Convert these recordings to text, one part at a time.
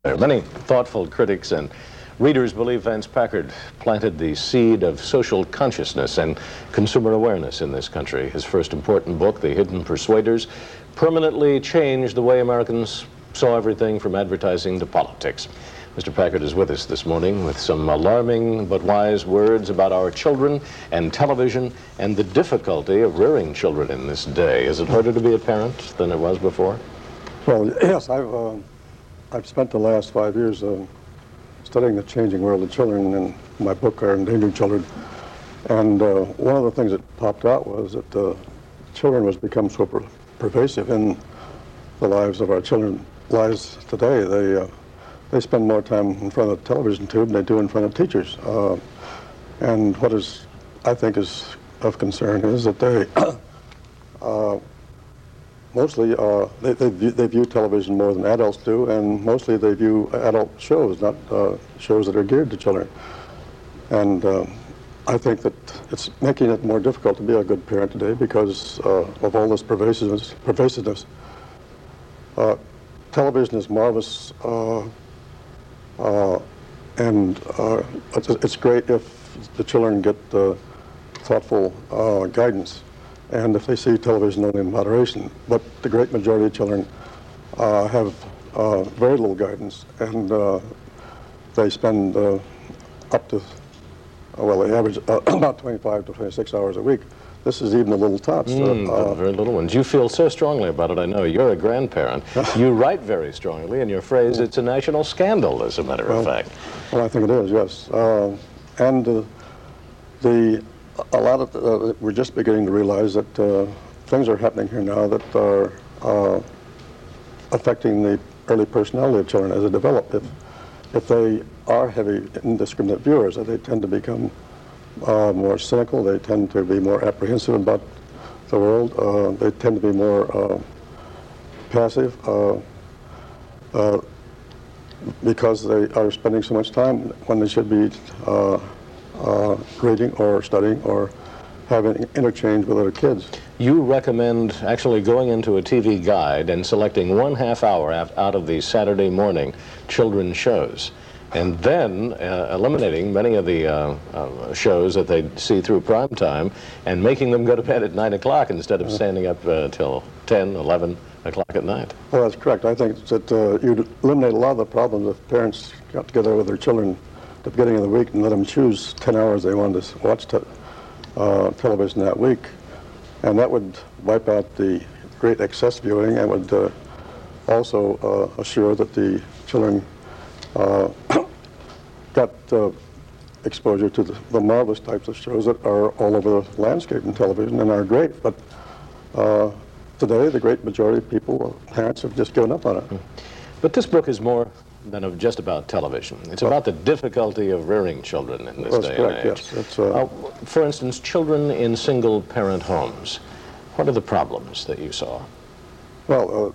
Many thoughtful critics and readers believe Vance Packard planted the seed of social consciousness and consumer awareness in this country. His first important book, The Hidden Persuaders, permanently changed the way Americans saw everything from advertising to politics. Mr. Packard is with us this morning with some alarming but wise words about our children and television and the difficulty of rearing children in this day. Is it harder to be a parent than it was before? Well, yes, I've spent the last 5 years studying the changing world of children, and my book, Our Endangered Children. And one of the things that popped out was that children has become so pervasive in the lives of our children. Lives today, they spend more time in front of the television tube than they do in front of teachers. And what is, I think, is of concern is that they mostly, they view television more than adults do, and mostly they view adult shows, not shows that are geared to children. And I think that it's making it more difficult to be a good parent today because of all this pervasiveness. Television is marvelous, and it's great if the children get thoughtful guidance, and if they see television only in moderation. But the great majority of children have very little guidance, and they spend up to, well, they average about 25 to 26 hours a week. This is even a little tots. The very little ones. You feel so strongly about it, I know. You're a grandparent. You write very strongly, and your phrase, it's a national scandal, as a matter of fact. Well, I think it is, yes. And a lot of, we're just beginning to realize that things are happening here now that are affecting the early personality of children as they develop. If they are heavy, indiscriminate viewers, they tend to become more cynical, they tend to be more apprehensive about the world, they tend to be more passive because they are spending so much time when they should be reading or studying or having interchange with other kids. You recommend actually going into a TV guide and selecting 1/2 hour out of the Saturday morning children's shows, and then eliminating many of the shows that they see through prime time and making them go to bed at 9 o'clock instead of standing up till 10, 11 o'clock at night. Well, that's correct. I think that you'd eliminate a lot of the problems if parents got together with their children at the beginning of the week and let them choose 10 hours they wanted to watch television that week. And that would wipe out the great excess viewing and would also assure that the children got exposure to the marvelous types of shows that are all over the landscape in television and are great. But today, the great majority of people, parents, have just given up on it. But this book is more than just about television. It's about the difficulty of rearing children in this day and age. Yes. It's, for instance, children in single-parent homes. What are the problems that you saw? Well,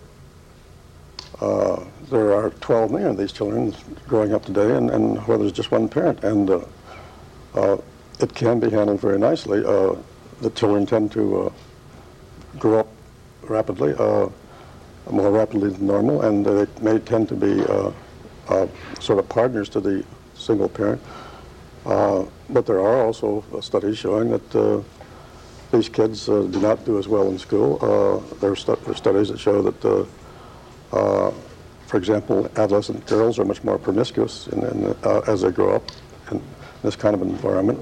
there are 12 million of these children growing up today, and where there's just one parent, and it can be handled very nicely. The children tend to grow up rapidly, more rapidly than normal, and they may tend to be sort of partners to the single parent. But there are also studies showing that these kids do not do as well in school. There are studies that show that for example, adolescent girls are much more promiscuous as they grow up in this kind of environment.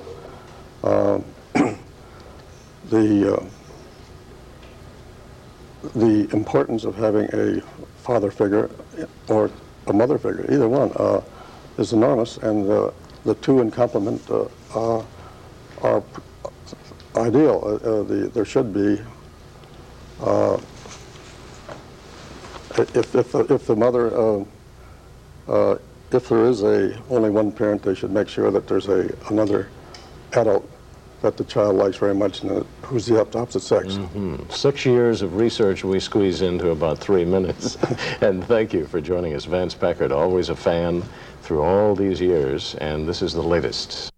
The importance of having a father figure or a mother figure, either one, is enormous, and the two in complement are ideal. There should be, if the mother, if there is only one parent, they should make sure that there's another adult that the child likes very much and who's the opposite sex. 6 years of research we squeeze into about 3 minutes. And thank you for joining us. Vance Packard, always a fan through all these years, and this is the latest.